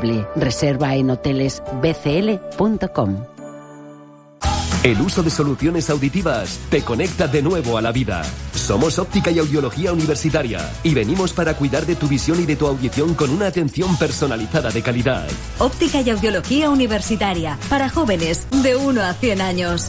saludable. Reserva en hotelesbcl.com. El uso de soluciones auditivas te conecta de nuevo a la vida. Somos Óptica y Audiología Universitaria y venimos para cuidar de tu visión y de tu audición con una atención personalizada de calidad. Óptica y Audiología Universitaria, para jóvenes de 1 a 100 años.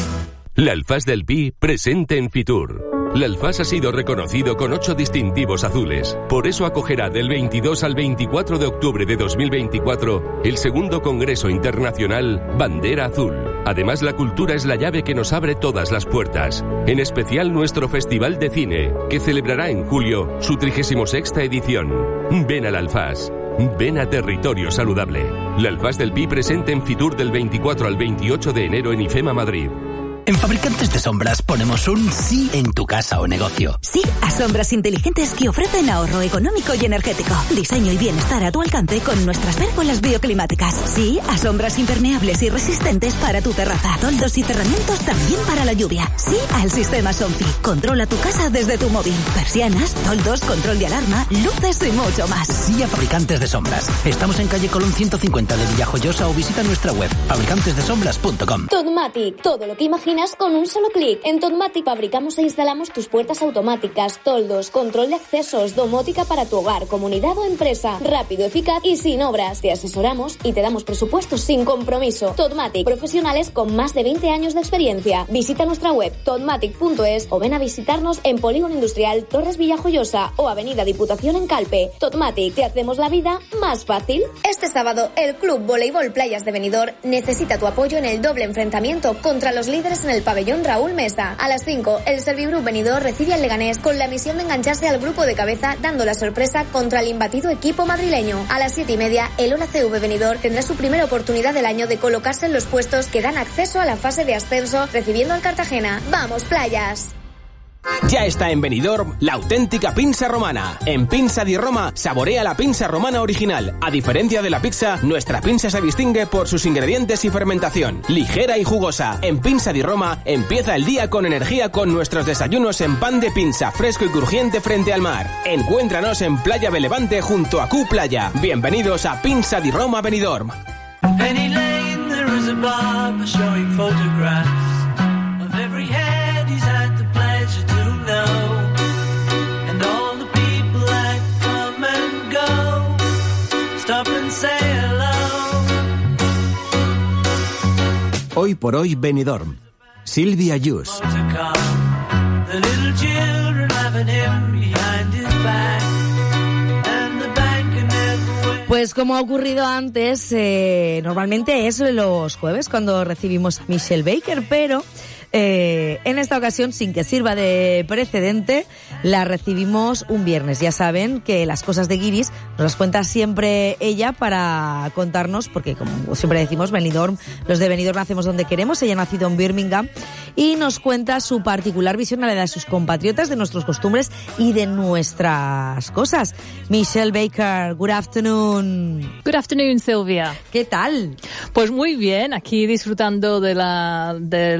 La Alfaz del Pi presente en Fitur. La Alfaz ha sido reconocido con 8 distintivos azules. Por eso acogerá del 22 al 24 de octubre de 2024 el segundo Congreso Internacional Bandera Azul. Además, la cultura es la llave que nos abre todas las puertas. En especial nuestro Festival de Cine, que celebrará en julio su 36ª edición. Ven a la Alfaz. Ven a Territorio Saludable. La Alfaz del Pi presente en Fitur del 24 al 28 de enero en IFEMA Madrid. En Fabricantes de Sombras ponemos un sí en tu casa o negocio. Sí a sombras inteligentes que ofrecen ahorro económico y energético. Diseño y bienestar a tu alcance con nuestras pérgolas bioclimáticas. Sí a sombras impermeables y resistentes para tu terraza. Toldos y cerramientos también para la lluvia. Sí al sistema Somfy. Controla tu casa desde tu móvil. Persianas, toldos, control de alarma, luces y mucho más. Sí a Fabricantes de Sombras. Estamos en calle Colón 150 de Villajoyosa o visita nuestra web fabricantesdesombras.com. Totmatic. Todo lo que imaginas con un solo clic. En Totmatic fabricamos e instalamos tus puertas automáticas, toldos, control de accesos, domótica para tu hogar, comunidad o empresa. Rápido, eficaz y sin obras. Te asesoramos y te damos presupuestos sin compromiso. Totmatic, profesionales con más de 20 años de experiencia. Visita nuestra web totmatic.es o ven a visitarnos en Polígono Industrial Torres Villajoyosa o Avenida Diputación en Calpe. Totmatic, te hacemos la vida más fácil. Este sábado, el Club Voleibol Playas de Benidorm necesita tu apoyo en el doble enfrentamiento contra los líderes en el pabellón Raúl Mesa. A las 5, el Servigroup Benidorm recibe al Leganés con la misión de engancharse al grupo de cabeza, dando la sorpresa contra el imbatido equipo madrileño. A las 7:30, el Ola CV Benidorm tendrá su primera oportunidad del año de colocarse en los puestos que dan acceso a la fase de ascenso, recibiendo al Cartagena. ¡Vamos, Playas! Ya está en Benidorm la auténtica pinza romana. En Pinza di Roma saborea la pinza romana original. A diferencia de la pizza, nuestra pinza se distingue por sus ingredientes y fermentación. Ligera y jugosa. En Pinza di Roma empieza el día con energía con nuestros desayunos en pan de pinza fresco y crujiente frente al mar. Encuéntranos en Playa Belevante junto a Q Playa. Bienvenidos a Pinza di Roma Benidorm. Penny Lane, there is a barber showing photographs of every head he's had the pleasure to know, and all the people that come and go, stop and say hello. Hoy por hoy Benidorm. Silvia Yus. The little children laughing him behind his back, and the banker never went. Pues como ha ocurrido antes, normalmente es los jueves cuando recibimos a Michelle Baker, pero en esta ocasión, sin que sirva de precedente, la recibimos un viernes. Ya saben que las cosas de guiris nos las cuenta siempre ella para contarnos, porque como siempre decimos, Benidorm, los de Benidorm nacemos donde queremos. Ella ha nacido en Birmingham y nos cuenta su particular visión a la de sus compatriotas, de nuestras costumbres y de nuestras cosas. Michelle Baker, good afternoon. Good afternoon, Silvia. ¿Qué tal? Pues muy bien, aquí disfrutando de la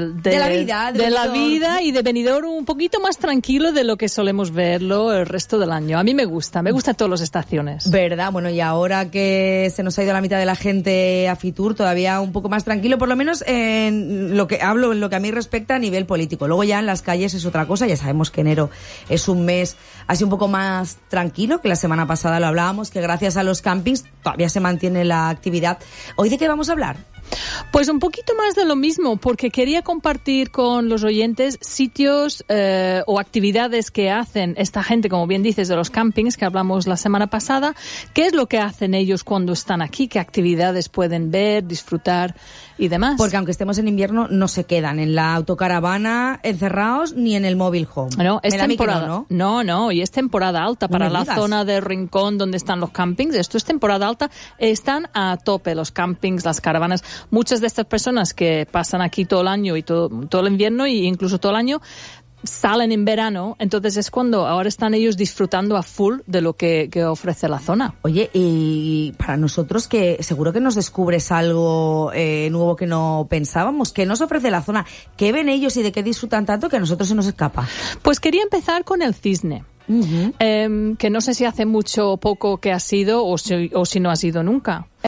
vida y de Benidorm un poquito más tranquilo de lo que solemos verlo el resto del año. A mí me gusta todas las estaciones. ¿Verdad? Bueno, y ahora que se nos ha ido la mitad de la gente a Fitur, todavía un poco más tranquilo, por lo menos en lo que hablo, en lo que a mí respecta a nivel político. Luego ya en las calles es otra cosa, ya sabemos que enero es un mes así un poco más tranquilo, que la semana pasada lo hablábamos, que gracias a los campings todavía se mantiene la actividad. ¿Hoy de qué vamos a hablar? Pues un poquito más de lo mismo, porque quería compartir con los oyentes sitios o actividades que hacen esta gente, como bien dices, de los campings que hablamos la semana pasada. ¿Qué es lo que hacen ellos cuando están aquí? ¿Qué actividades pueden ver, disfrutar y demás? Porque aunque estemos en invierno, no se quedan en la autocaravana encerrados ni en el mobile home. No, es temporada. No, y es temporada alta para la zona de Rincón donde están los campings. Esto es temporada alta. Están a tope los campings, las caravanas. Muchas de estas personas que pasan aquí todo el año y todo el invierno e incluso todo el año salen en verano, entonces es cuando ahora están ellos disfrutando a full de lo que ofrece la zona. Oye, y para nosotros, que seguro que nos descubres algo nuevo que no pensábamos, que nos ofrece la zona, ¿qué ven ellos y de qué disfrutan tanto que a nosotros se nos escapa? Pues quería empezar con el Cisne. Que no sé si hace mucho o poco que ha sido o si no ha sido nunca.